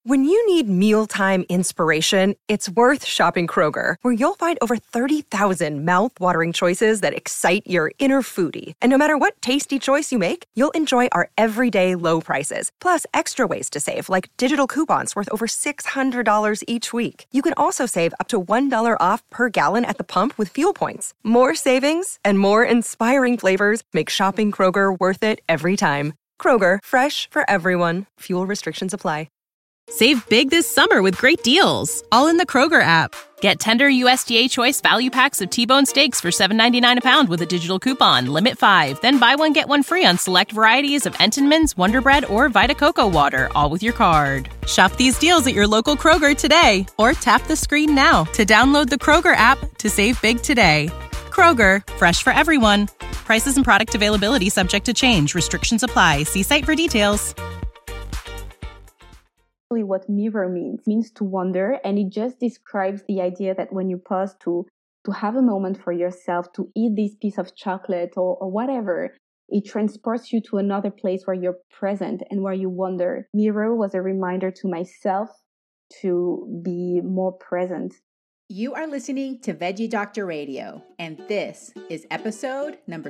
When you need mealtime inspiration, it's worth shopping Kroger, where you'll find over 30,000 mouth-watering choices that excite your inner foodie. And no matter what tasty choice you make, you'll enjoy our everyday low prices, plus extra ways to save, like digital coupons worth over $600 each week. You can also save up to $1 off per gallon at the pump with fuel points. More savings and more inspiring flavors make shopping Kroger worth it every time. Kroger, fresh for everyone. Fuel restrictions apply. Save big this summer with great deals, all in the Kroger app. Get tender USDA Choice value packs of T-bone steaks for $7.99 a pound with a digital coupon. Limit 5. Then buy one, get one free on select varieties of Entenmann's, Wonder Bread, or Vita Coco Water, all with your card. Shop these deals at your local Kroger today, or tap the screen now to download the Kroger app to save big today. Kroger, fresh for everyone. Prices and product availability subject to change. Restrictions apply. See site for details. What Miro means to wonder, and it just describes the idea that when you pause to have a moment for yourself, to eat this piece of chocolate or whatever, it transports you to another place where you're present and where you wonder. Miro was a reminder to myself to be more present. You are listening to Veggie Doctor Radio, and this is episode number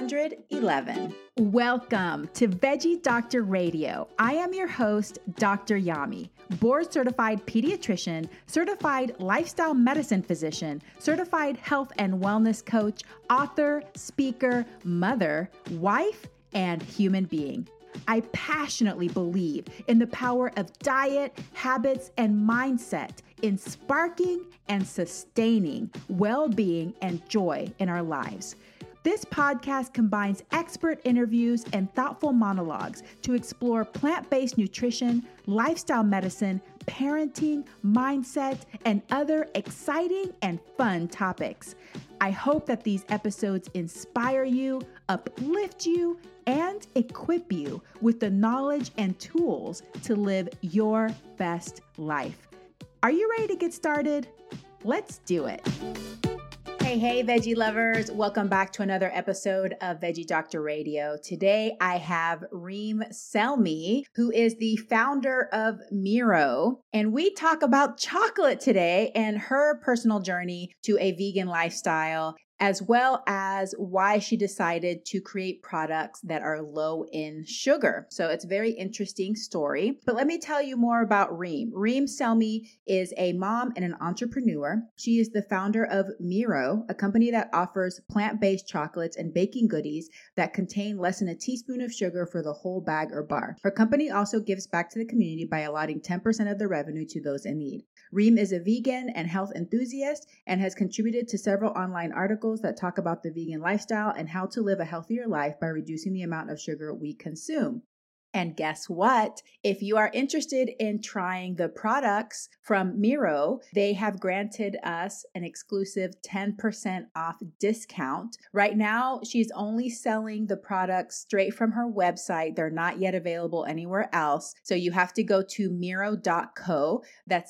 211. Welcome to Veggie Doctor Radio. I am your host, Dr. Yami, board-certified pediatrician, certified lifestyle medicine physician, certified health and wellness coach, author, speaker, mother, wife, and human being. I passionately believe in the power of diet, habits, and mindset in sparking and sustaining well-being and joy in our lives. This podcast combines expert interviews and thoughtful monologues to explore plant-based nutrition, lifestyle medicine, parenting, mindset, and other exciting and fun topics. I hope that these episodes inspire you, uplift you, and equip you with the knowledge and tools to live your best life. Are you ready to get started? Let's do it. Hey, veggie lovers. Welcome back to another episode of Veggie Doctor Radio. Today, I have Reem Selmi, who is the founder of Miro, and we talk about chocolate today and her personal journey to a vegan lifestyle, as well as why she decided to create products that are low in sugar. So it's a very interesting story. But let me tell you more about Reem. Reem Selmi is a mom and an entrepreneur. She is the founder of Miro, a company that offers plant-based chocolates and baking goodies that contain less than a teaspoon of sugar for the whole bag or bar. Her company also gives back to the community by allotting 10% of the revenue to those in need. Reem is a vegan and health enthusiast and has contributed to several online articles that talk about the vegan lifestyle and how to live a healthier life by reducing the amount of sugar we consume. And guess what? If you are interested in trying the products from Miro, they have granted us an exclusive 10% off discount. Right now, she's only selling the products straight from her website. They're not yet available anywhere else. So you have to go to Miro.co. That's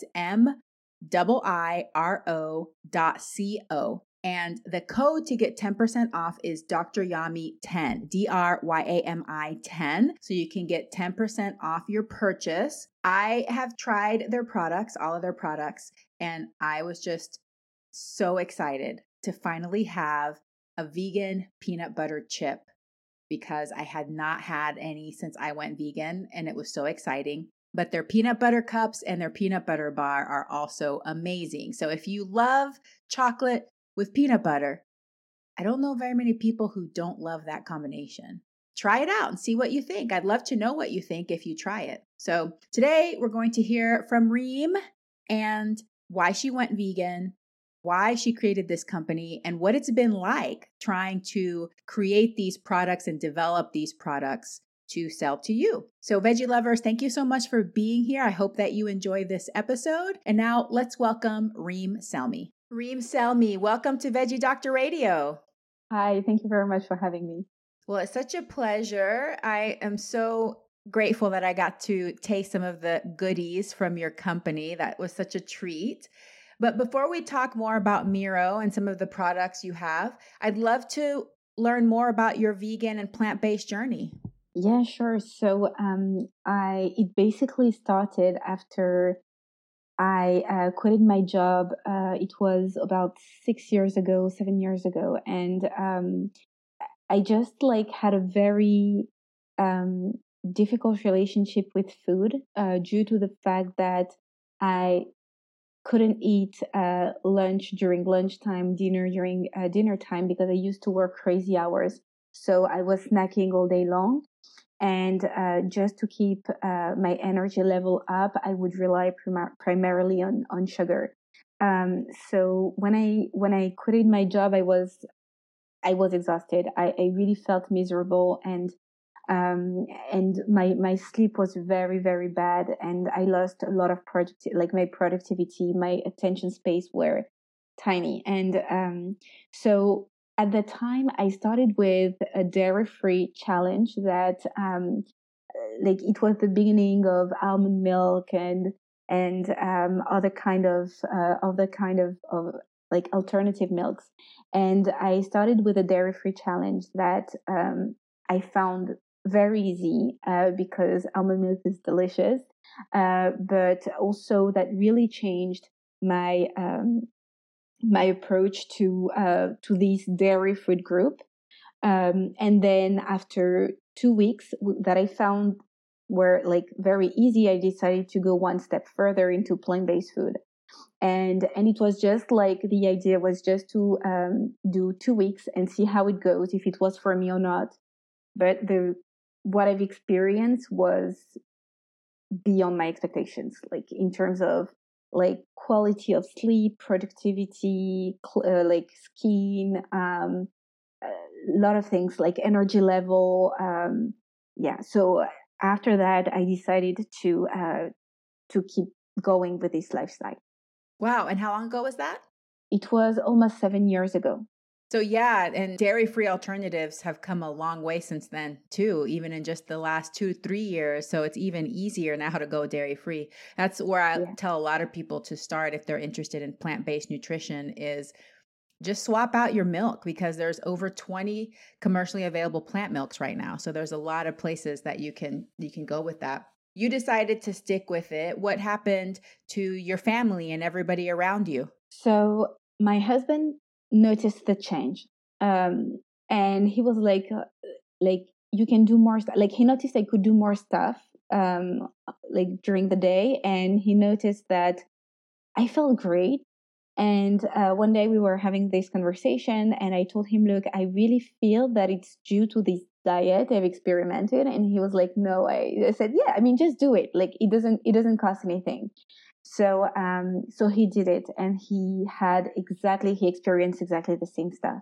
MIIRO.co. And the code to get 10% off is Dr. Yami 10, DRYAMI 10. So you can get 10% off your purchase. I have tried their products, all of their products, and I was just so excited to finally have a vegan peanut butter chip because I had not had any since I went vegan, and it was so exciting. But their peanut butter cups and their peanut butter bar are also amazing. So if you love chocolate with peanut butter, I don't know very many people who don't love that combination. Try it out and see what you think. I'd love to know what you think if you try it. So today we're going to hear from Reem and why she went vegan, why she created this company, and what it's been like trying to create these products and develop these products to sell to you. So veggie lovers, thank you so much for being here. I hope that you enjoy this episode. And now let's welcome Reem Selmi. Reem Selmi, welcome to Veggie Doctor Radio. Hi, thank you very much for having me. Well, it's such a pleasure. I am so grateful that I got to taste some of the goodies from your company. That was such a treat. But before we talk more about Miro and some of the products you have, I'd love to learn more about your vegan and plant-based journey. Yeah, sure. So it basically started after I quitted my job. It was about 6 years ago, 7 years ago, and I just like had a very um, difficult relationship with food due to the fact that I couldn't eat lunch during lunchtime, dinner during dinner time because I used to work crazy hours. So I was snacking all day long. And just to keep my energy level up, I would rely primarily on sugar. So when I quitted my job, I was exhausted. I really felt miserable, and my sleep was very, very bad, and I lost a lot of like my productivity, my attention space were tiny. And so at the time I started with a dairy free challenge that like it was the beginning of almond milk and other kind of like alternative milks. And I started with a dairy free challenge that I found very easy because almond milk is delicious, but also that really changed my approach to this dairy food group. And then after 2 weeks that I found were like very easy, I decided to go one step further into plant-based food. And it was just like the idea was just to do 2 weeks and see how it goes, if it was for me or not. But the what I've experienced was beyond my expectations, like in terms of like quality of sleep, productivity, like skin, a lot of things like energy level. Yeah. So after that, I decided to keep going with this lifestyle. Wow. And how long ago was that? It was almost 7 years ago. So yeah, and dairy-free alternatives have come a long way since then too, even in just the last 2, 3 years. So it's even easier now to go dairy-free. That's where I tell a lot of people to start if they're interested in plant-based nutrition is just swap out your milk because there's over 20 commercially available plant milks right now. So there's a lot of places that you can go with that. You decided to stick with it. What happened to your family and everybody around you? So my husband noticed the change, and he was like you can do more stuff. Like he noticed I could do more stuff, like during the day, and he noticed that I felt great. And one day we were having this conversation, and I told him, "Look, I really feel that it's due to this diet I've experimented." And he was like, "No." I said, "Yeah, I mean, just do it. Like it doesn't cost anything." So he did it, and he experienced exactly the same stuff.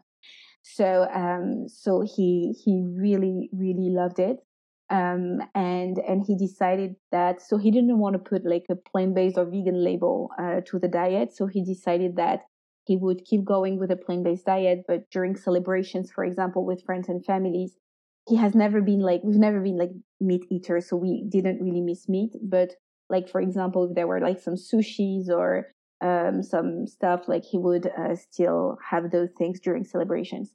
So he really, really loved it. And he decided that, so he didn't want to put like a plant-based or vegan label to the diet. So he decided that he would keep going with a plant-based diet, but during celebrations, for example, with friends and families, we've never been like meat eaters, so we didn't really miss meat. But like, for example, if there were like some sushis or some stuff, like he would still have those things during celebrations.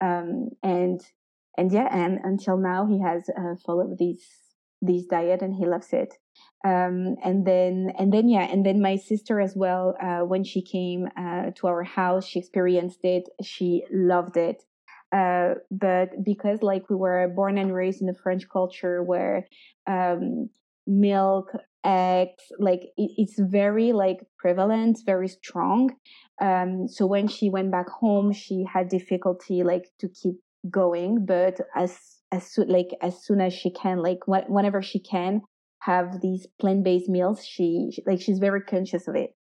And yeah, and until now he has followed this diet, and he loves it. And then my sister as well, when she came to our house, she experienced it, she loved it. But because like we were born and raised in the French culture where milk, eggs, like it's very like prevalent, very strong. So when she went back home, she had difficulty like to keep going, but as soon as she can, like whenever she can have these plant-based meals, she's very conscious of it.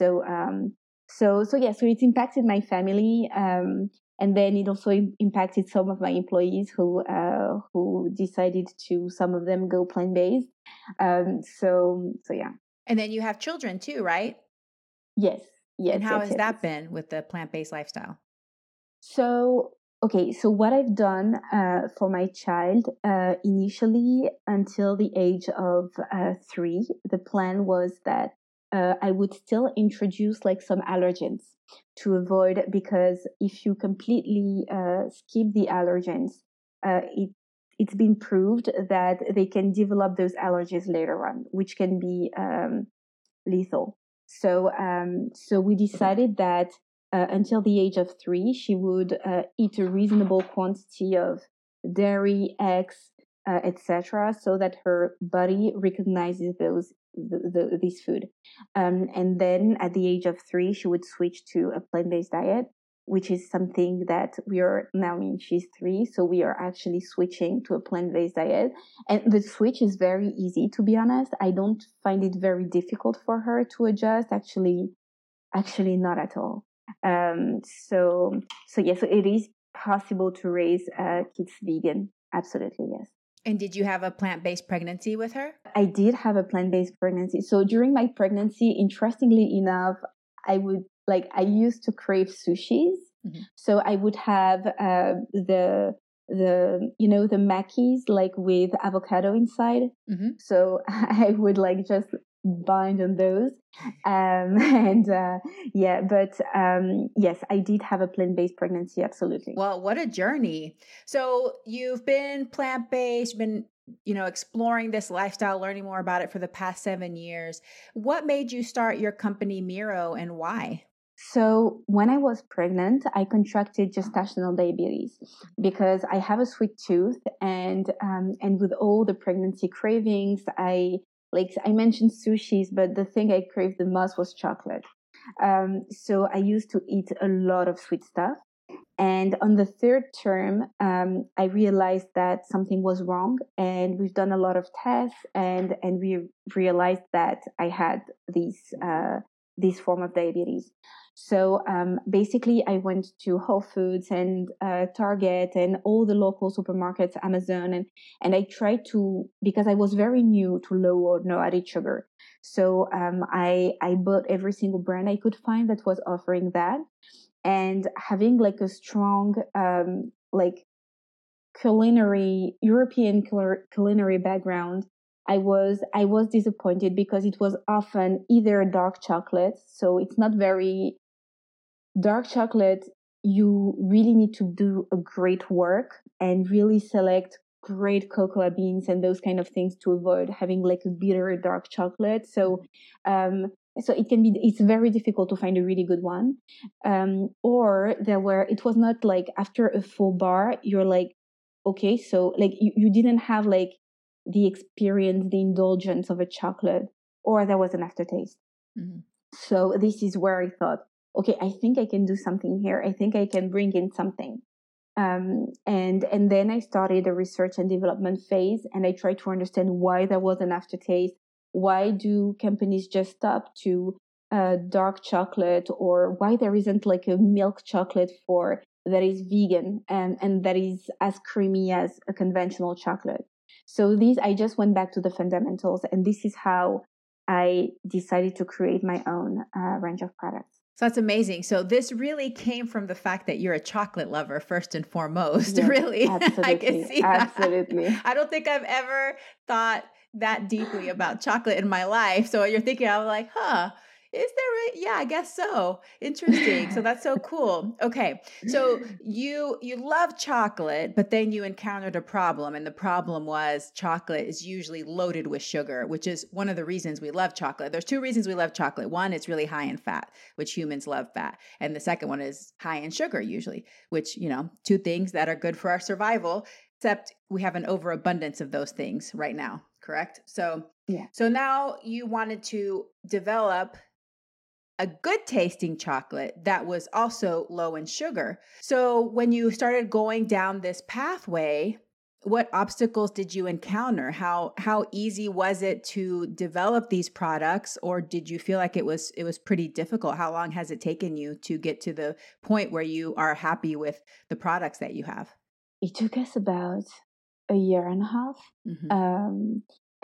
So yeah, so it impacted my family, and then it also impacted some of my employees who decided to, some of them, go plant-based. So yeah. And then you have children too, right? Yes. And how has that been with the plant-based lifestyle? So what I've done for my child, initially until the age of 3, the plan was that I would still introduce like some allergens to avoid, because if you completely skip the allergens, it's been proved that they can develop those allergies later on, which can be lethal. So we decided that until the age of 3, she would eat a reasonable quantity of dairy, eggs, etc., so that her body recognizes this food. And then at the age of 3, she would switch to a plant-based diet, which is something that we are now, I mean, she's 3, so we are actually switching to a plant-based diet. And the switch is very easy, to be honest. I don't find it very difficult for her to adjust. Actually not at all. So it is possible to raise kids vegan. Absolutely, yes. And did you have a plant-based pregnancy with her? I did have a plant-based pregnancy. So during my pregnancy, interestingly enough, I used to crave sushis. Mm-hmm. So I would have the Mackeys, like with avocado inside. Mm-hmm. So I would just bind on those. Yes, I did have a plant-based pregnancy. Absolutely. Well, what a journey. So you've been plant-based, been, exploring this lifestyle, learning more about it for the past 7 years. What made you start your company Miro, and why? So when I was pregnant, I contracted gestational diabetes because I have a sweet tooth, and with all the pregnancy cravings, I mentioned sushis, but the thing I craved the most was chocolate. So I used to eat a lot of sweet stuff. And on the 3rd term, I realized that something was wrong. And we've done a lot of tests, and we realized that I had this form of diabetes. So basically, I went to Whole Foods and Target and all the local supermarkets, Amazon, and I tried to, because I was very new to low or no added sugar. So I bought every single brand I could find that was offering that. And having a strong European culinary background, I was disappointed because it was often either dark chocolate. So it's not very dark chocolate. You really need to do a great work and really select great cocoa beans and those kind of things to avoid having a bitter dark chocolate. So it's very difficult to find a really good one. Or it was not after a full bar, you're okay, so you didn't have the experience, the indulgence of a chocolate, or there was an aftertaste. Mm-hmm. So this is where I thought, okay, I think I can do something here. I think I can bring in something. And then I started a research and development phase, and I tried to understand why there was an aftertaste. Why do companies just stop to dark chocolate, or why there isn't a milk chocolate that is vegan and that is as creamy as a conventional chocolate? So I just went back to the fundamentals, and this is how I decided to create my own range of products. So that's amazing. So this really came from the fact that you're a chocolate lover first and foremost. Yes, really. Absolutely. I can see that. Absolutely. I don't think I've ever thought that deeply about chocolate in my life. So you're thinking, I was like, is there? Yeah, I guess so. Interesting. So that's so cool. Okay. So you love chocolate, but then you encountered a problem, and the problem was chocolate is usually loaded with sugar, which is one of the reasons we love chocolate. There's 2 reasons we love chocolate. One, it's really high in fat, which humans love fat. And the second one is high in sugar usually, which, 2 things that are good for our survival, except we have an overabundance of those things right now. Correct? So, yeah. So now you wanted to develop a good tasting chocolate that was also low in sugar. So when you started going down this pathway, what obstacles did you encounter? How easy was it to develop these products, or did you feel like it was pretty difficult? How long has it taken you to get to the point where you are happy with the products that you have? It took us about a year and a half. Mm-hmm.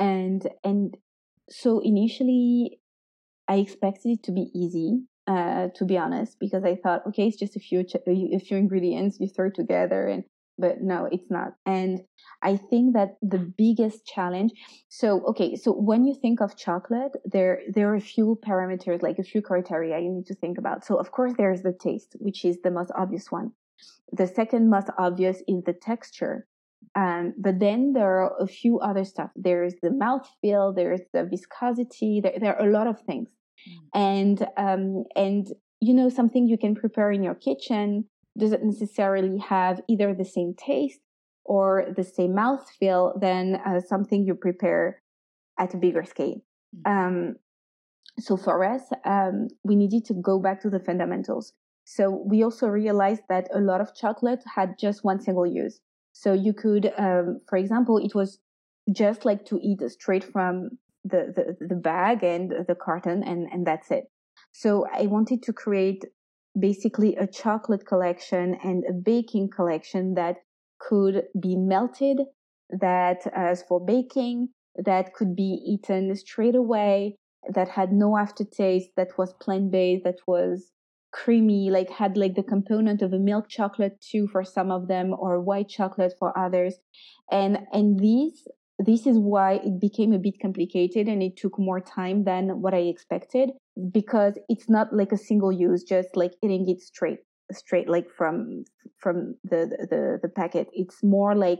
And so initially I expected it to be easy, to be honest, because I thought, okay, it's just a few ingredients you throw together, but no, it's not. And I think that the biggest challenge, so when you think of chocolate, there are a few parameters, a few criteria you need to think about. So of course there's the taste, which is the most obvious one. The second most obvious is the texture. But then there are a few other stuff. There's the mouthfeel, there's the viscosity, there are a lot of things. And something you can prepare in your kitchen doesn't necessarily have either the same taste or the same mouthfeel than something you prepare at a bigger scale. So for us, we needed to go back to the fundamentals. So we also realized that a lot of chocolate had just one single use. So you could, for example, it was just like to eat straight from the bag and the carton, and that's it. So I wanted to create basically a chocolate collection and a baking collection that could be melted, that as for baking, that could be eaten straight away, that had no aftertaste, that was plant-based, that was creamy, like had like the component of a milk chocolate too for some of them, or white chocolate for others. And this is why it became a bit complicated, and it took more time than what I expected, because it's not like a single use, just like eating it straight like from the packet. It's more like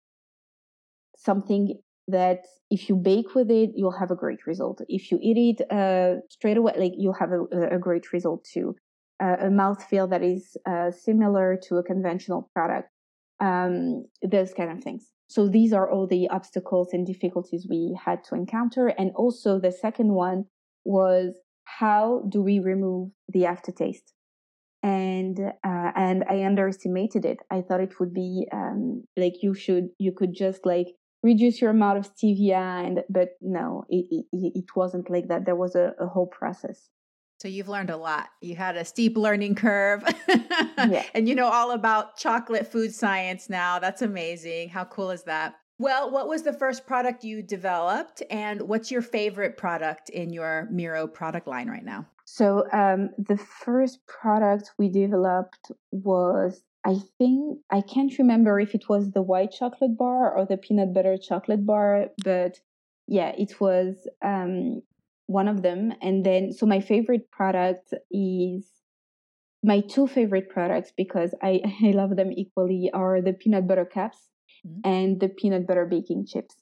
something that if you bake with it, you'll have a great result. If you eat it straight away, like you'll have a great result too. A mouthfeel that is similar to a conventional product. Those kind of things. So these are all the obstacles and difficulties we had to encounter. And also the second one was, how do we remove the aftertaste? And I underestimated it. I thought it would be like you could just like reduce your amount of stevia, but no, it wasn't like that. There was a whole process. So you've learned a lot. You had a steep learning curve. Yeah. And you know all about chocolate food science now. That's amazing. How cool is that? Well, what was the first product you developed, and what's your favorite product in your Miro product line right now? So the first product we developed was, I can't remember if it was the white chocolate bar or the peanut butter chocolate bar, but yeah, it was one of them. And then, so my favorite product is, my two favorite products, because I love them equally, are the peanut butter cups and the peanut butter baking chips.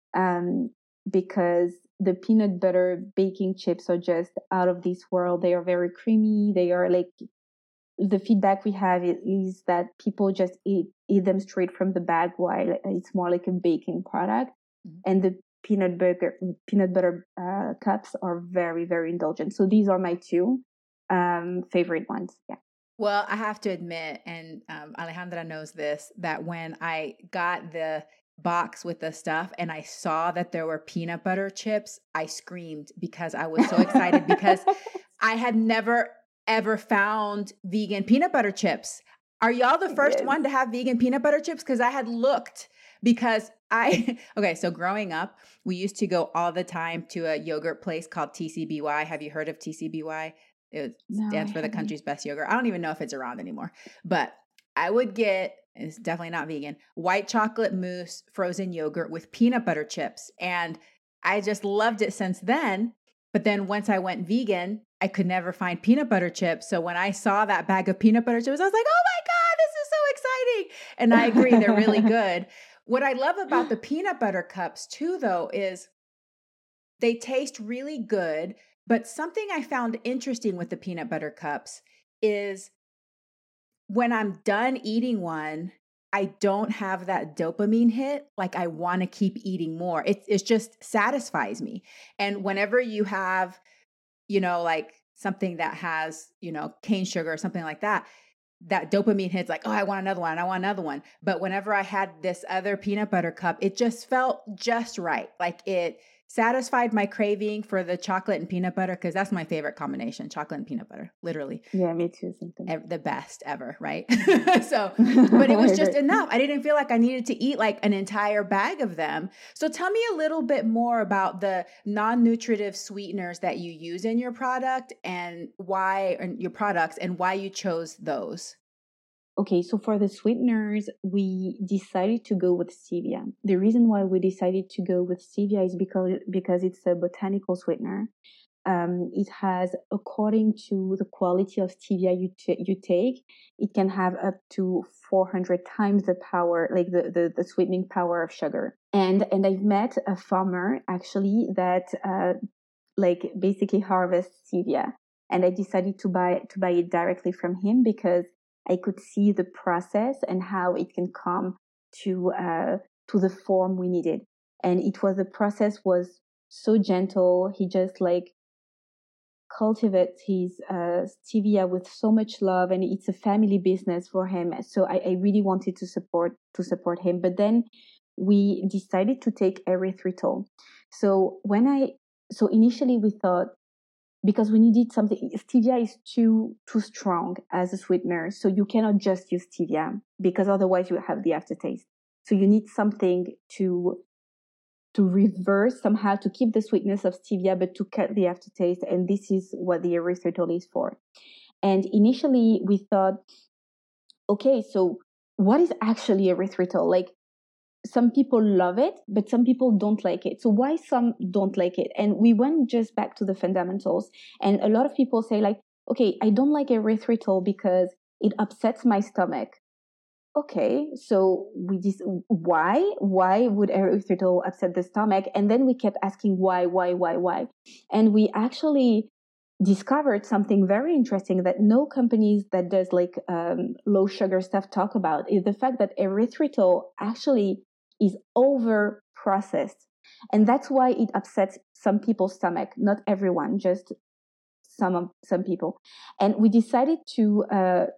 Because the peanut butter baking chips are just out of this world. They are very creamy. They are like, the feedback we have is that people just eat them straight from the bag, while it's more like a baking product. And the peanut butter cups are very, very indulgent. So these are my two favorite ones. Yeah. Well, I have to admit, and Alejandra knows this, that when I got the box with the stuff and I saw that there were peanut butter chips, I screamed because I was so excited, because I had never ever found vegan peanut butter chips. Are y'all the first one to have vegan peanut butter chips? Because I had looked, because okay, so growing up, we used to go all the time to a yogurt place called TCBY. Have you heard of TCBY? It stands for the country's best yogurt. I don't even know if it's around anymore, but I would get, it's definitely not vegan, white chocolate mousse frozen yogurt with peanut butter chips. And I just loved it since then. But then once I went vegan, I could never find peanut butter chips. So when I saw that bag of peanut butter chips, I was like, oh my God, this is so exciting. And I agree, they're really good. What I love about the peanut butter cups too, though, is they taste really good. But something I found interesting with the peanut butter cups is when I'm done eating one, I don't have that dopamine hit. Like I want to keep eating more. It just satisfies me. And whenever you have, like something that has, cane sugar or something like that, that dopamine hits like, oh, I want another one. I want another one. But whenever I had this other peanut butter cup, it just felt just right. Like it satisfied my craving for the chocolate and peanut butter, because that's my favorite combination, chocolate and peanut butter, literally. Yeah, me too. The best ever, right? So, but it was just enough. I didn't feel like I needed to eat like an entire bag of them. So tell me a little bit more about the non-nutritive sweeteners that you use in your product and why you chose those. Okay, so for the sweeteners, we decided to go with stevia. The reason why we decided to go with stevia is because it's a botanical sweetener. it has, according to the quality of stevia you take, it can have up to 400 times the power, like the sweetening power of sugar. And I've met a farmer actually that like basically harvests stevia, and I decided to buy it directly from him because I could see the process and how it can come to the form we needed. And the process was so gentle. He just like cultivates his stevia with so much love, and it's a family business for him. So I really wanted to support him. But then we decided to take erythritol. So initially we thought, because we needed something, stevia is too strong as a sweetener, so you cannot just use stevia because otherwise you have the aftertaste. So you need something to reverse somehow, to keep the sweetness of stevia but to cut the aftertaste, and this is what the erythritol is for. And initially we thought, okay, so what is actually erythritol? Like, some people love it, but some people don't like it. So why some don't like it? And we went just back to the fundamentals. And a lot of people say like, okay, I don't like erythritol because it upsets my stomach. Okay, so why would erythritol upset the stomach? And then we kept asking why? And we actually discovered something very interesting that no companies that does like low sugar stuff talk about, is the fact that erythritol actually is over processed, and that's why it upsets some people's stomach. Not everyone, just some people. And we decided to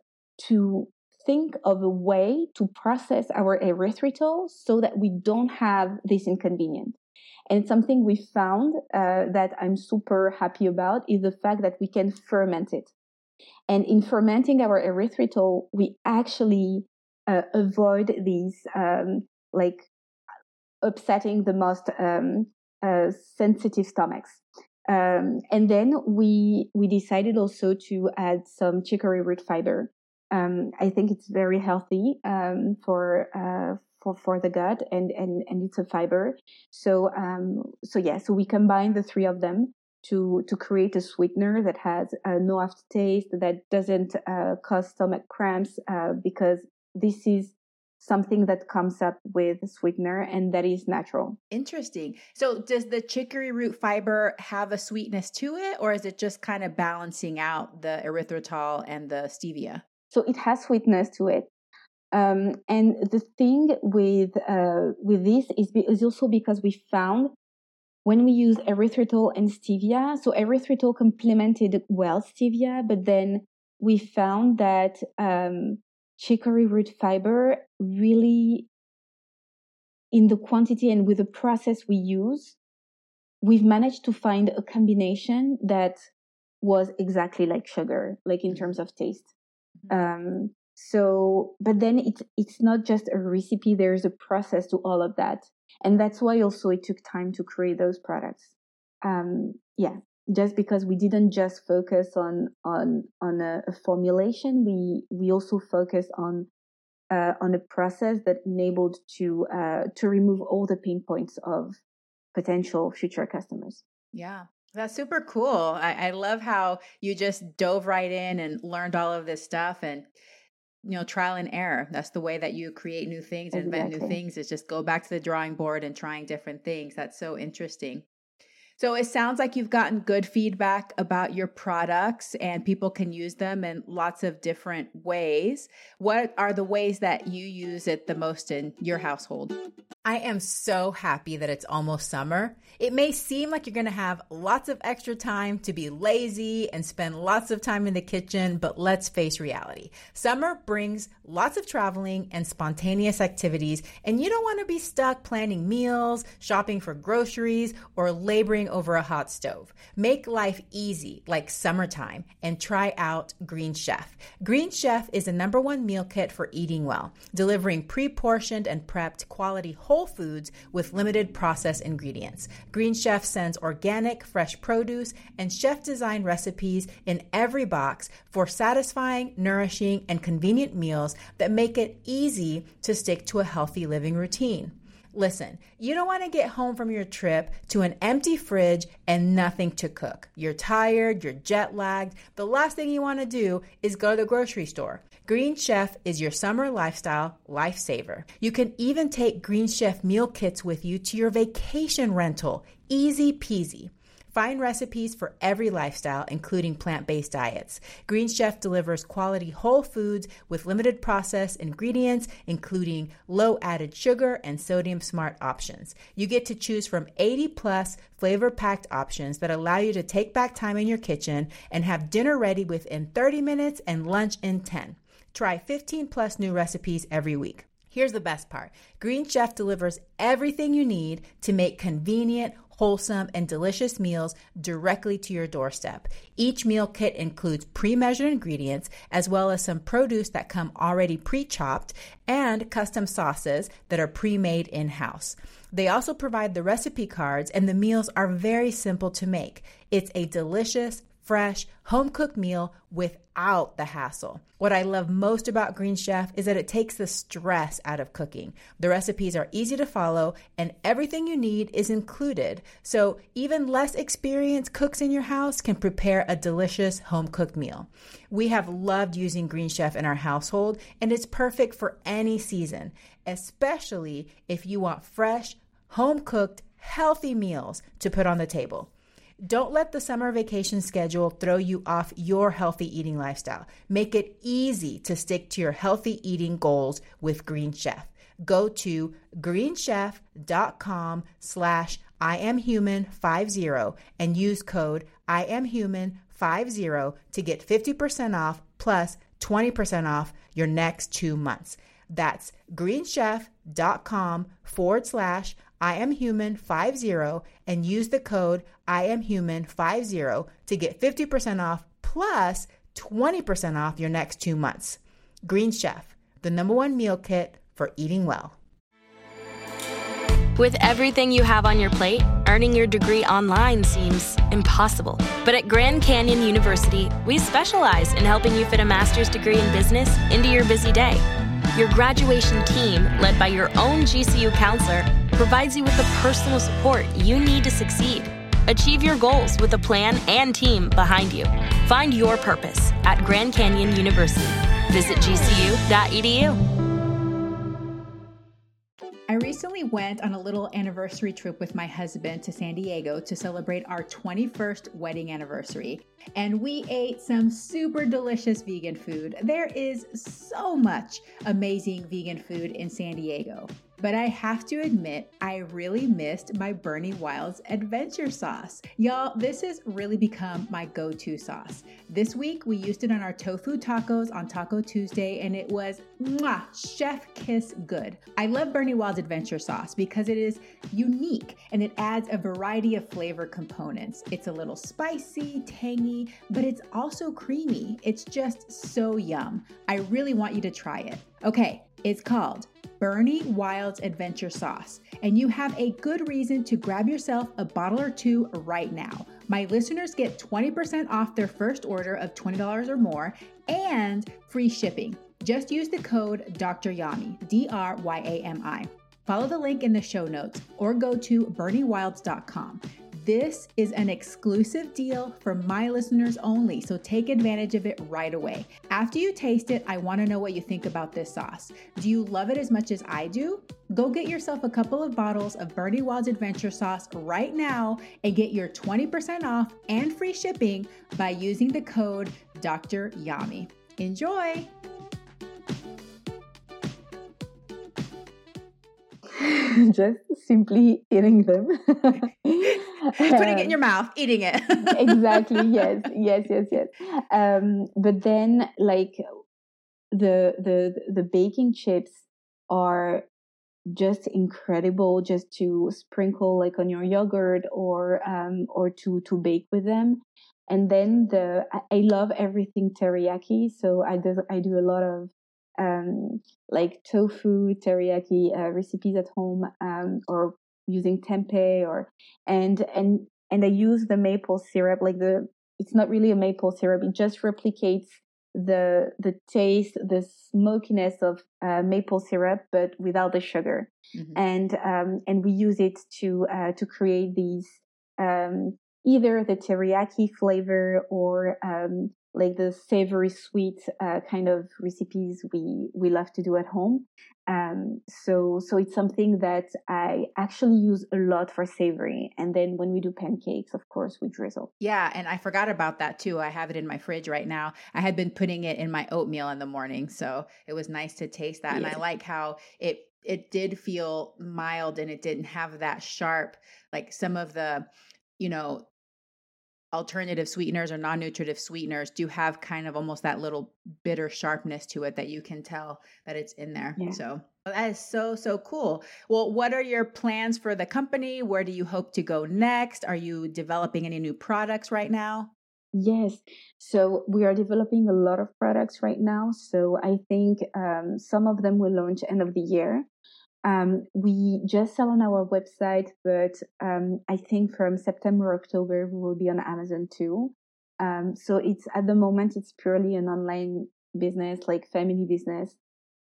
think of a way to process our erythritol so that we don't have this inconvenience. And something we found that I'm super happy about is the fact that we can ferment it. And in fermenting our erythritol, we actually avoid these like upsetting the most sensitive stomachs. And then we decided also to add some chicory root fiber. I think it's very healthy for the gut, and it's a fiber. So we combine the three of them to create a sweetener that has no aftertaste, that doesn't cause stomach cramps, because this is something that comes up with sweetener and that is natural. Interesting. So does the chicory root fiber have a sweetness to it, or is it just kind of balancing out the erythritol and the stevia? So it has sweetness to it. And the thing with this is also because we found when we use erythritol and stevia, so erythritol complemented well stevia, but then we found that chicory root fiber really, in the quantity and with the process we use, we've managed to find a combination that was exactly like sugar, like in terms of taste. But then it's not just a recipe, there's a process to all of that. And that's why also it took time to create those products. Just because we didn't just focus on a formulation, we also focused on a process that enabled to remove all the pain points of potential future customers. Yeah. That's super cool. I love how you just dove right in and learned all of this stuff, and, trial and error. That's the way that you create new things, and invent new things, is just go back to the drawing board and trying different things. That's so interesting. So it sounds like you've gotten good feedback about your products and people can use them in lots of different ways. What are the ways that you use it the most in your household? I am so happy that it's almost summer. It may seem like you're going to have lots of extra time to be lazy and spend lots of time in the kitchen, but let's face reality. Summer brings lots of traveling and spontaneous activities, and you don't want to be stuck planning meals, shopping for groceries, or laboring over a hot stove. Make life easy like summertime and try out Green Chef. Green Chef is the #1 meal kit for eating well, delivering pre-portioned and prepped quality whole foods with limited processed ingredients. Green Chef sends organic, fresh produce and chef-designed recipes in every box for satisfying, nourishing, and convenient meals that make it easy to stick to a healthy living routine. Listen, you don't want to get home from your trip to an empty fridge and nothing to cook. You're tired, you're jet lagged. The last thing you want to do is go to the grocery store. Green Chef is your summer lifestyle lifesaver. You can even take Green Chef meal kits with you to your vacation rental. Easy peasy. Find recipes for every lifestyle, including plant-based diets. Green Chef delivers quality whole foods with limited processed ingredients, including low added sugar and sodium smart options. You get to choose from 80 plus flavor-packed options that allow you to take back time in your kitchen and have dinner ready within 30 minutes and lunch in 10. Try 15 plus new recipes every week. Here's the best part. Green Chef delivers everything you need to make convenient, wholesome, and delicious meals directly to your doorstep. Each meal kit includes pre-measured ingredients, as well as some produce that come already pre-chopped, and custom sauces that are pre-made in-house. They also provide the recipe cards, and the meals are very simple to make. It's a delicious, fresh, home-cooked meal without the hassle. What I love most about Green Chef is that it takes the stress out of cooking. The recipes are easy to follow and everything you need is included. So even less experienced cooks in your house can prepare a delicious home-cooked meal. We have loved using Green Chef in our household, and it's perfect for any season, especially if you want fresh, home-cooked, healthy meals to put on the table. Don't let the summer vacation schedule throw you off your healthy eating lifestyle. Make it easy to stick to your healthy eating goals with Green Chef. Go to greenchef.com/IamHuman50 and use code IamHuman50 to get 50% off plus 20% off your next 2 months. That's greenchef.com/IamHuman50 and use the code IamHuman50 to get 50% off plus 20% off your next 2 months. Green Chef, the #1 meal kit for eating well. With everything you have on your plate, earning your degree online seems impossible. But at Grand Canyon University, we specialize in helping you fit a master's degree in business into your busy day. Your graduation team, led by your own GCU counselor, provides you with the personal support you need to succeed. Achieve your goals with a plan and team behind you. Find your purpose at Grand Canyon University. Visit gcu.edu. I recently went on a little anniversary trip with my husband to San Diego to celebrate our 21st wedding anniversary. And we ate some super delicious vegan food. There is so much amazing vegan food in San Diego. But I have to admit, I really missed my Bernie Wilds adventure sauce. Y'all, this has really become my go-to sauce. This week, we used it on our tofu tacos on Taco Tuesday, and it was chef kiss good. I love Bernie Wilds adventure sauce because it is unique and it adds a variety of flavor components. It's a little spicy, tangy, but it's also creamy. It's just so yum. I really want you to try it. Okay, it's called Bernie Wilds Adventure Sauce, and you have a good reason to grab yourself a bottle or two right now. My listeners get 20% off their first order of $20 or more and free shipping. Just use the code Dr. Yami, DRYAMI. Follow the link in the show notes or go to berniewilds.com. This is an exclusive deal for my listeners only, so take advantage of it right away. After you taste it, I want to know what you think about this sauce. Do you love it as much as I do? Go get yourself a couple of bottles of Bernie Wilds Adventure Sauce right now and get your 20% off and free shipping by using the code Dr. Yami. Enjoy! Just simply eating them. Putting it in your mouth, eating it. Exactly. Yes. But then, like the baking chips are just incredible, just to sprinkle like on your yogurt or to bake with them. And then I love everything teriyaki, so I do a lot of like tofu teriyaki recipes at home, or using tempeh, and I use the maple syrup. Like it's not really a maple syrup; it just replicates the taste, the smokiness of maple syrup, but without the sugar. And we use it to create these either the teriyaki flavor or like the savory sweet kind of recipes we love to do at home. So it's something that I actually use a lot for savory. And then when we do pancakes, of course, we drizzle. Yeah, and I forgot about that too. I have it in my fridge right now. I had been putting it in my oatmeal in the morning, so it was nice to taste that. Yes. And I like how it did feel mild and it didn't have that sharp, like some of the, alternative sweeteners or non-nutritive sweeteners do have kind of almost that little bitter sharpness to it that you can tell that it's in there. Yeah. So that is so cool. Well, what are your plans for the company? Where do you hope to go next? Are you developing any new products right now? Yes. So we are developing a lot of products right now. So I think some of them will launch end of the year. We just sell on our website, but I think from September, October, we will be on Amazon too. So it's at the moment, it's purely an online business, like family business.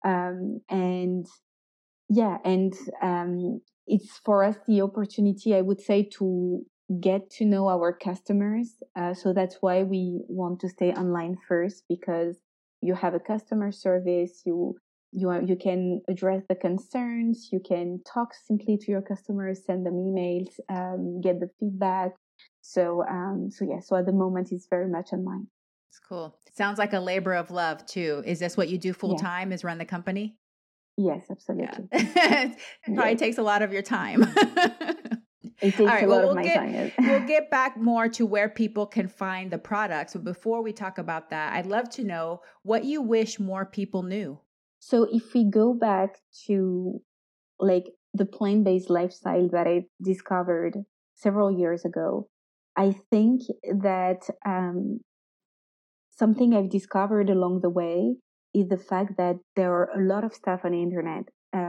It's for us the opportunity, I would say, to get to know our customers. So that's why we want to stay online first, because you have a customer service, you can address the concerns, you can talk simply to your customers, send them emails, get the feedback. So at the moment it's very much online. It's cool. Sounds like a labor of love too. Is this what you do full time, is run the company? Yes, absolutely. Yeah. It probably takes a lot of your time. It takes a lot of my time. We'll get back more to where people can find the products. But before we talk about that, I'd love to know what you wish more people knew. So if we go back to like the plant-based lifestyle that I discovered several years ago, I think that something I've discovered along the way is the fact that there are a lot of stuff on the internet.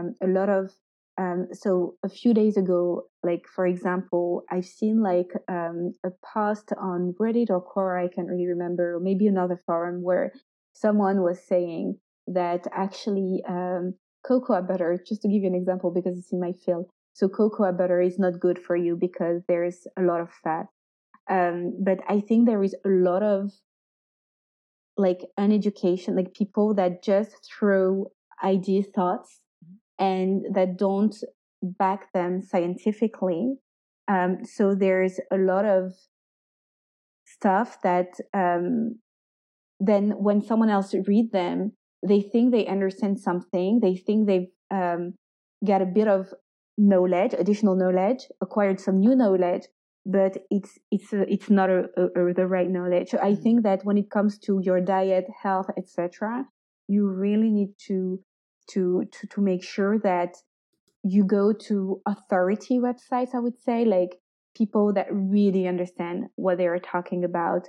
So a few days ago, like for example, I've seen like a post on Reddit or Quora, I can't really remember, or maybe another forum, where someone was saying that actually cocoa butter, just to give you an example because it's in my field, so cocoa butter is not good for you because there's a lot of fat. But I think there is a lot of like uneducation, like people that just throw idea thoughts and that don't back them scientifically. So there's a lot of stuff that then when someone else read them, they think they understand something. They think they've got a bit of knowledge, additional knowledge, acquired some new knowledge, but it's not the right knowledge. So I think that when it comes to your diet, health, etc., you really need to make sure that you go to authority websites, I would say, like people that really understand what they are talking about.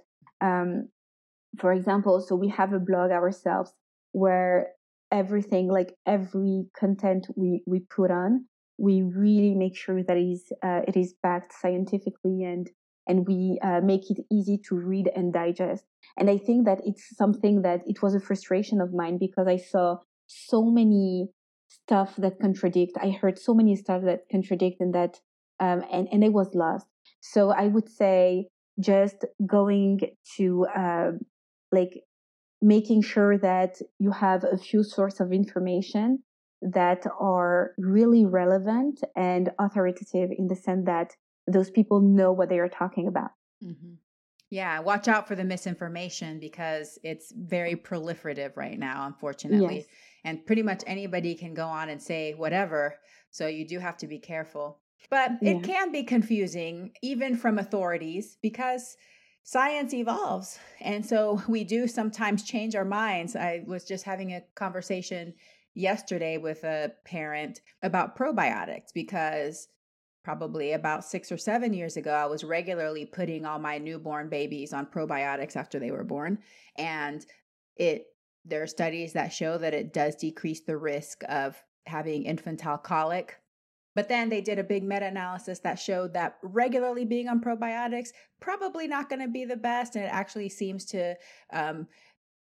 For example, so we have a blog ourselves where everything, like every content we put on, we really make sure that it is backed scientifically and we make it easy to read and digest. And I think that it's something that it was a frustration of mine because I saw so many stuff that contradict. I heard so many stuff that contradict and that and I was lost. So I would say just going to like making sure that you have a few sources of information that are really relevant and authoritative in the sense that those people know what they are talking about. Mm-hmm. Yeah, watch out for the misinformation because it's very proliferative right now, unfortunately. Yes. And pretty much anybody can go on and say whatever. So you do have to be careful. But it can be confusing, even from authorities, because science evolves. And so we do sometimes change our minds. I was just having a conversation yesterday with a parent about probiotics because probably about 6 or 7 years ago, I was regularly putting all my newborn babies on probiotics after they were born. And there are studies that show that it does decrease the risk of having infantile colic. But then they did a big meta-analysis that showed that regularly being on probiotics, probably not going to be the best. And it actually seems to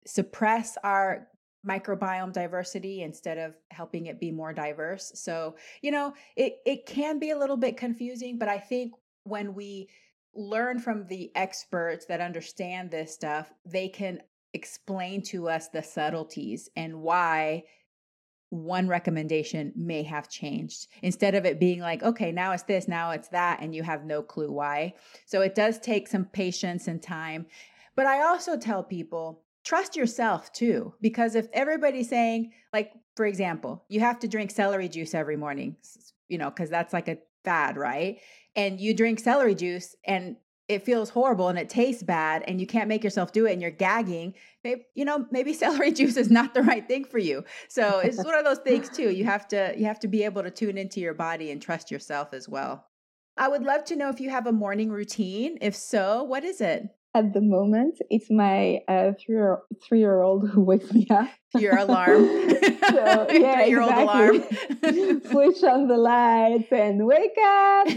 suppress our microbiome diversity instead of helping it be more diverse. So, it can be a little bit confusing, but I think when we learn from the experts that understand this stuff, they can explain to us the subtleties and why one recommendation may have changed instead of it being like, okay, now it's this, now it's that, and you have no clue why. So it does take some patience and time. But I also tell people, trust yourself too, because if everybody's saying, like, for example, you have to drink celery juice every morning, because that's like a fad, right? And you drink celery juice and it feels horrible and it tastes bad and you can't make yourself do it and you're gagging, maybe celery juice is not the right thing for you. So it's one of those things too. You have to be able to tune into your body and trust yourself as well. I would love to know if you have a morning routine. If so, what is it? At the moment, it's my three-year-old who wakes me up. Your alarm. So, yeah, 3-year-old alarm. Switch on the lights and wake up.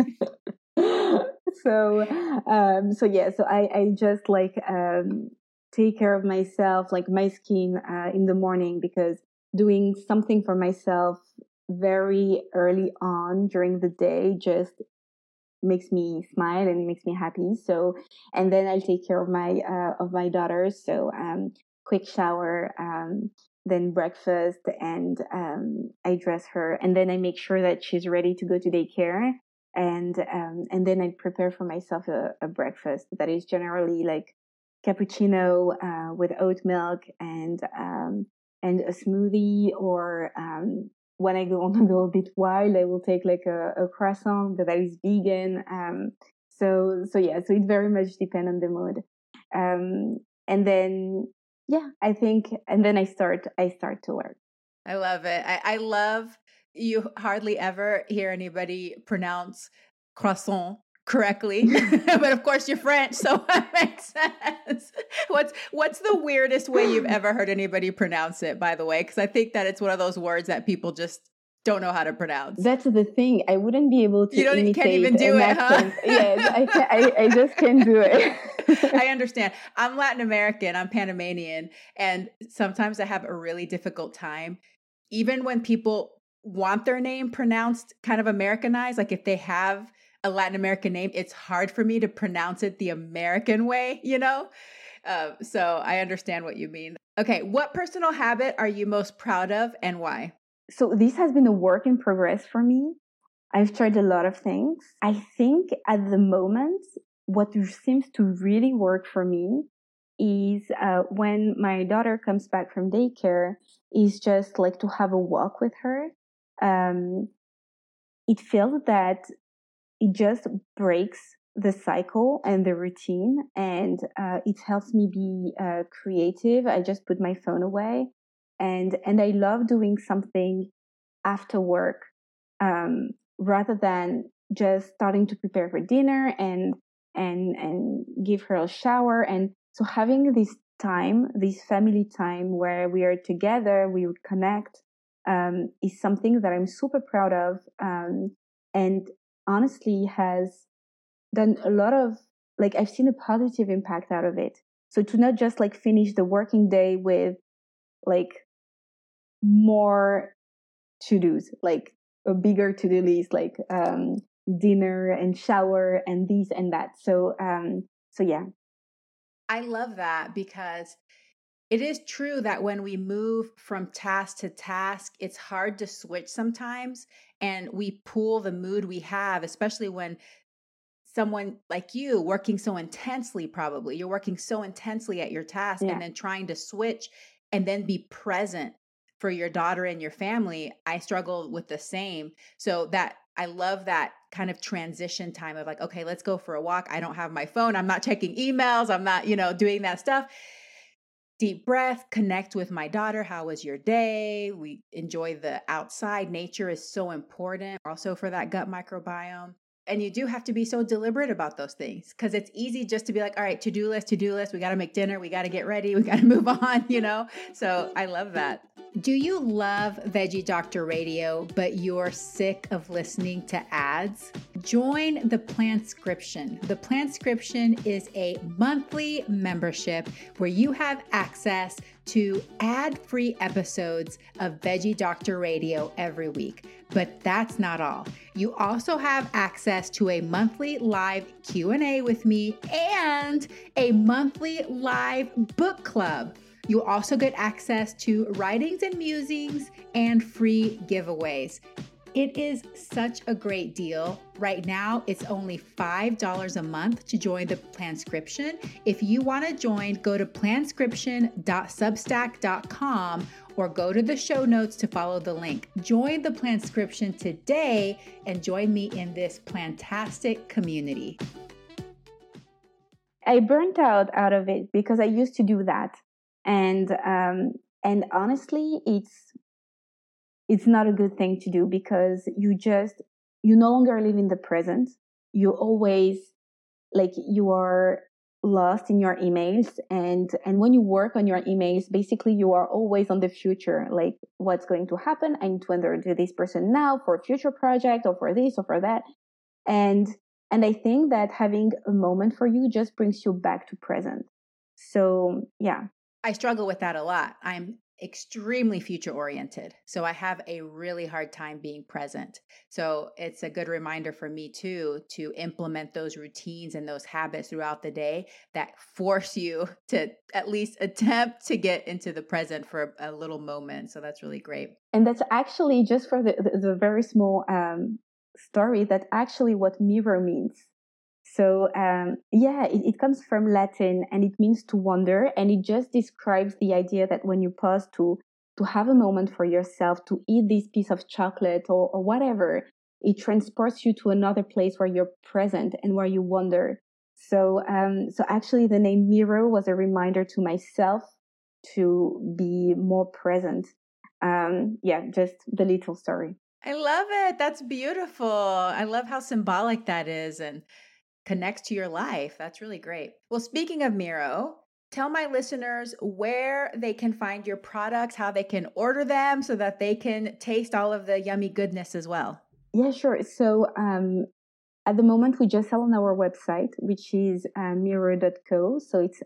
So I just take care of myself, like my skin in the morning, because doing something for myself very early on during the day just makes me smile and makes me happy. So, and then I'll take care of my daughters. So, quick shower, then breakfast, and I dress her, and then I make sure that she's ready to go to daycare. And then I prepare for myself a breakfast that is generally like cappuccino with oat milk and a smoothie, or when I want to go a bit wild, I will take like a croissant that is vegan. So it very much depends on the mood. And then I think, and then I start to work. I love it. I love. You hardly ever hear anybody pronounce croissant correctly, but of course you're French, so that makes sense. What's the weirdest way you've ever heard anybody pronounce it, by the way? Because I think that it's one of those words that people just don't know how to pronounce. That's the thing. I wouldn't be able to. You can't even do it, huh? Yes, I just can't do it. I understand. I'm Latin American. I'm Panamanian, and sometimes I have a really difficult time, even when people want their name pronounced kind of Americanized. Like if they have a Latin American name, it's hard for me to pronounce it the American way, So I understand what you mean. Okay. What personal habit are you most proud of and why? So this has been a work in progress for me. I've tried a lot of things. I think at the moment, what seems to really work for me is when my daughter comes back from daycare, is just like to have a walk with her. It feels that it just breaks the cycle and the routine, and it helps me be creative. I just put my phone away, and I love doing something after work rather than just starting to prepare for dinner and give her a shower. And so having this time, this family time where we are together, we would connect, is something that I'm super proud of, and honestly has done a lot of, like, I've seen a positive impact out of it. So to not just like finish the working day with like more to-dos, like a bigger to-do list, like dinner and shower and this and that. So yeah. I love that, because it is true that when we move from task to task, it's hard to switch sometimes, and we pull the mood we have, especially when someone like you working so intensely, probably you're working so intensely at your task, and then trying to switch and then be present for your daughter and your family. I struggle with the same. So that I love that kind of transition time of like, okay, let's go for a walk. I don't have my phone. I'm not checking emails. I'm not, doing that stuff. Deep breath, connect with my daughter. How was your day? We enjoy the outside. Nature is so important also for that gut microbiome. And you do have to be so deliberate about those things, because it's easy just to be like, all right, to-do list. We got to make dinner. We got to get ready. We got to move on, So I love that. Do you love Veggie Doctor Radio, but you're sick of listening to ads? Join the Planscription. The Planscription is a monthly membership where you have access to ad-free episodes of Veggie Doctor Radio every week. But that's not all. You also have access to a monthly live Q&A with me and a monthly live book club. You'll also get access to writings and musings and free giveaways. It is such a great deal. Right now, it's only $5 a month to join the Planscription. If you want to join, go to planscription.substack.com or go to the show notes to follow the link. Join the Planscription today and join me in this plantastic community. I burnt out of it because I used to do that. And honestly, it's not a good thing to do because you no longer live in the present. You always, you are lost in your emails. And when you work on your emails, basically you are always on the future, like what's going to happen. I need to interview this person now for a future project or for this or for that. And I think that having a moment for you just brings you back to present. So yeah. I struggle with that a lot. I'm extremely future oriented. So I have a really hard time being present. So it's a good reminder for me too, to implement those routines and those habits throughout the day that force you to at least attempt to get into the present for a little moment. So that's really great. And that's actually just for the very small story, that's actually what mirror means. So, it comes from Latin and it means to wonder. And it just describes the idea that when you pause to have a moment for yourself, to eat this piece of chocolate or whatever, it transports you to another place where you're present and where you wonder. So actually the name Mirror was a reminder to myself to be more present. Just the little story. I love it. That's beautiful. I love how symbolic that is and connects to your life. That's really great. Well, speaking of Miro, tell my listeners where they can find your products, how they can order them so that they can taste all of the yummy goodness as well. Yeah, sure. So at the moment, we just sell on our website, which is miro.co. So it's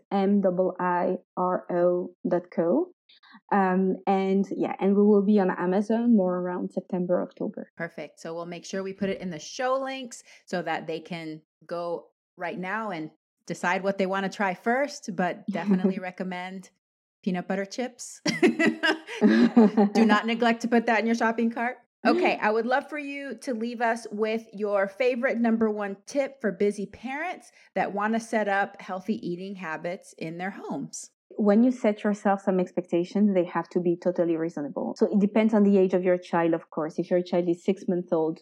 MIIRO.co. And we will be on Amazon more around September, October. Perfect. So we'll make sure we put it in the show links so that they can go right now and decide what they want to try first, but definitely recommend peanut butter chips. Do not neglect to put that in your shopping cart. Okay, I would love for you to leave us with your favorite number one tip for busy parents that want to set up healthy eating habits in their homes. When you set yourself some expectations, they have to be totally reasonable. So it depends on the age of your child, of course. If your child is 6 months old,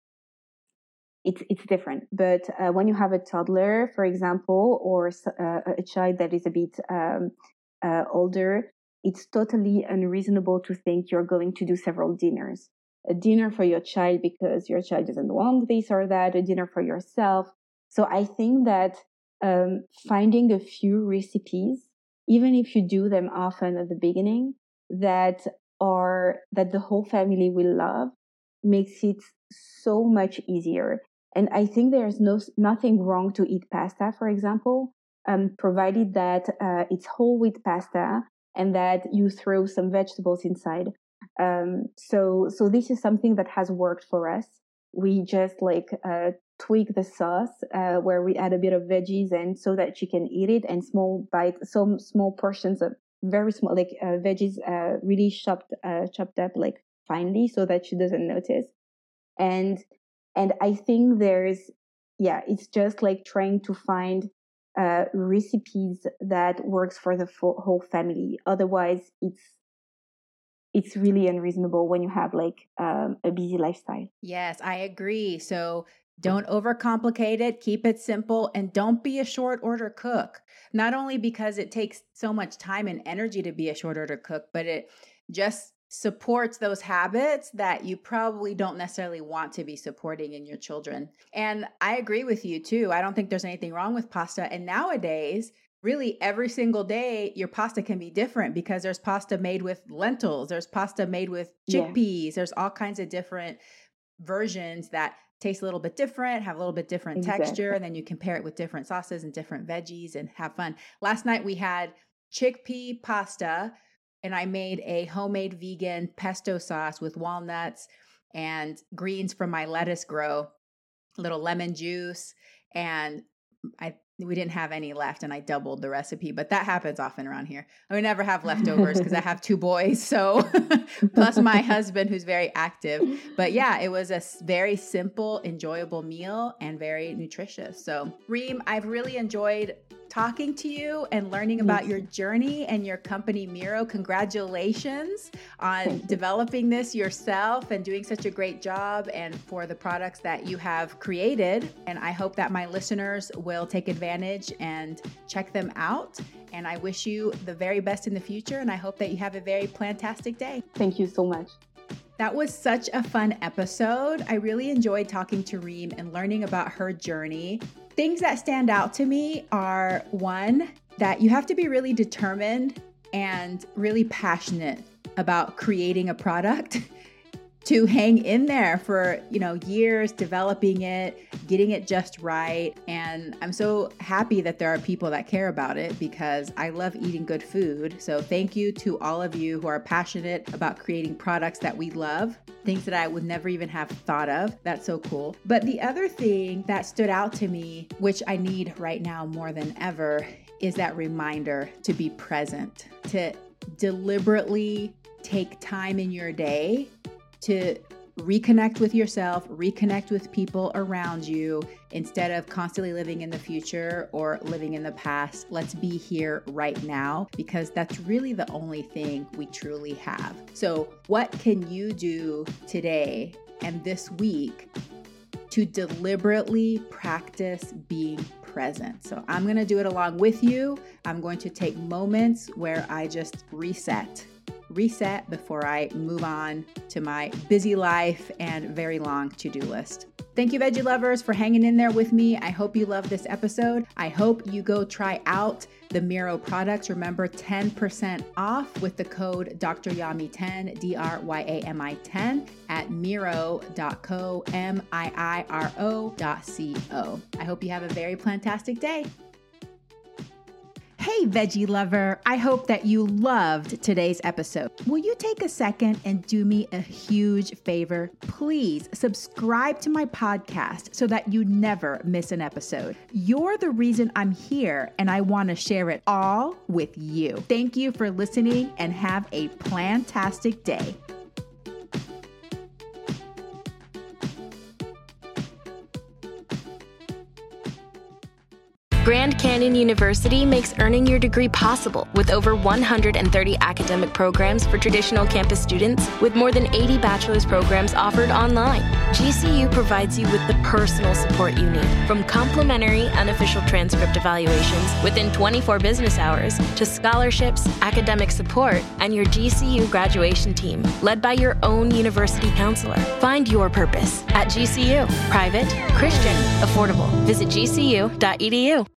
it's different. But when you have a toddler, for example, or a child that is a bit older, it's totally unreasonable to think you're going to do several dinners. A dinner for your child because your child doesn't want this or that, a dinner for yourself. So I think that finding a few recipes, even if you do them often at the beginning, that the whole family will love, makes it so much easier. And I think there's nothing wrong to eat pasta, for example, provided that it's whole wheat pasta and that you throw some vegetables inside. So this is something that has worked for us. We just tweak the sauce where we add a bit of veggies and so that she can eat it, and small portions of very small veggies really chopped up finely so that she doesn't notice. And I think it's just trying to find recipes that works for the whole family. Otherwise, it's really unreasonable when you have a busy lifestyle. Yes, I agree. So don't overcomplicate it. Keep it simple and don't be a short order cook. Not only because it takes so much time and energy to be a short order cook, but it just supports those habits that you probably don't necessarily want to be supporting in your children. And I agree with you too. I don't think there's anything wrong with pasta. And nowadays, really every single day, your pasta can be different because there's pasta made with lentils, there's pasta made with chickpeas, there's all kinds of different versions that taste a little bit different, have a little bit different texture, and then you compare it with different sauces and different veggies and have fun. Last night we had chickpea pasta, and I made a homemade vegan pesto sauce with walnuts and greens from my lettuce grow, a little lemon juice, and we didn't have any left, and I doubled the recipe, but that happens often around here. I would never have leftovers because I have 2 boys, so plus my husband who's very active. But yeah, it was a very simple, enjoyable meal and very nutritious. So Reem, I've really enjoyed talking to you and learning about your journey and your company Miro. Congratulations on developing this yourself and doing such a great job, and for the products that you have created. And I hope that my listeners will take advantage and check them out. And I wish you the very best in the future. And I hope that you have a very plantastic day. Thank you so much. That was such a fun episode. I really enjoyed talking to Reem and learning about her journey. Things that stand out to me are, one, that you have to be really determined and really passionate about creating a product to hang in there for, years, developing it, getting it just right. And I'm so happy that there are people that care about it because I love eating good food. So thank you to all of you who are passionate about creating products that we love, things that I would never even have thought of. That's so cool. But the other thing that stood out to me, which I need right now more than ever, is that reminder to be present, to deliberately take time in your day to reconnect with yourself, reconnect with people around you, instead of constantly living in the future or living in the past. Let's be here right now, because that's really the only thing we truly have. So what can you do today and this week to deliberately practice being present? So I'm going to do it along with you. I'm going to take moments where I just reset before I move on to my busy life and very long to-do list. Thank you, veggie lovers, for hanging in there with me. I hope you love this episode. I hope you go try out the Miro products. Remember, 10% off with the code DRYAMI10, DRYAMI10 at Miro.co, MIIRO.co. I hope you have a very plantastic day. Hey, veggie lover, I hope that you loved today's episode. Will you take a second and do me a huge favor? Please subscribe to my podcast so that you never miss an episode. You're the reason I'm here, and I want to share it all with you. Thank you for listening, and have a plantastic day. Grand Canyon University makes earning your degree possible with over 130 academic programs for traditional campus students, with more than 80 bachelor's programs offered online. GCU provides you with the personal support you need, from complimentary unofficial transcript evaluations within 24 business hours to scholarships, academic support, and your GCU graduation team, led by your own university counselor. Find your purpose at GCU. Private, Christian, affordable. Visit gcu.edu.